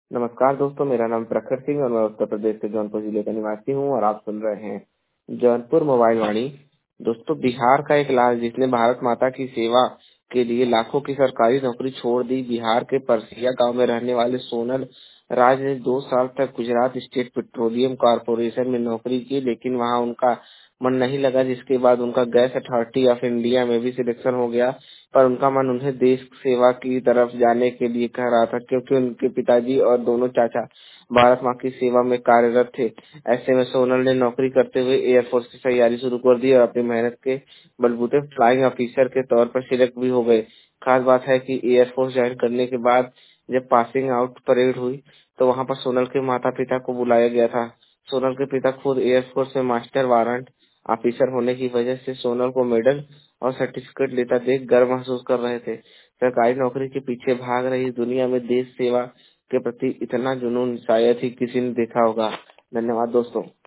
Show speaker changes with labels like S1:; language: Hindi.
S1: नमस्कार दोस्तों, मेरा नाम प्रखर सिंह और मैं उत्तर प्रदेश के जौनपुर जिले का निवासी हूँ और आप सुन रहे हैं जौनपुर मोबाइल वाणी। दोस्तों, बिहार का एक लाल जिसने भारत माता की सेवा के लिए लाखों की सरकारी नौकरी छोड़ दी। बिहार के परसिया गांव में रहने वाले सोनल राज ने 2 साल तक गुजरात स्टेट पेट्रोलियम कॉरपोरेशन में नौकरी की, लेकिन वहां उनका मन नहीं लगा, जिसके बाद उनका गैस अथॉरिटी ऑफ इंडिया में भी सिलेक्शन हो गया। पर उनका मन उन्हें देश सेवा की तरफ जाने के लिए कह रहा था, क्योंकि उनके पिताजी और दोनों चाचा भारत माँ की सेवा में कार्यरत थे। ऐसे में सोनल ने नौकरी करते हुए एयरफोर्स की तैयारी शुरू कर दी और अपनी मेहनत के बलबूते फ्लाइंग ऑफिसर के तौर पर सिलेक्ट भी हो गए। खास बात है कि एयरफोर्स ज्वाइन करने के बाद जब पासिंग आउट परेड हुई तो वहाँ पर सोनल के माता पिता को बुलाया गया था। सोनल के पिता खुद एयरफोर्स में मास्टर वारंट ऑफिसर होने की वजह से सोनल को मेडल और सर्टिफिकेट लेता देख गर्व महसूस कर रहे थे। सरकारी नौकरी के पीछे भाग रही इस दुनिया में देश सेवा के प्रति इतना जुनून शायद ही किसी ने देखा होगा। धन्यवाद दोस्तों।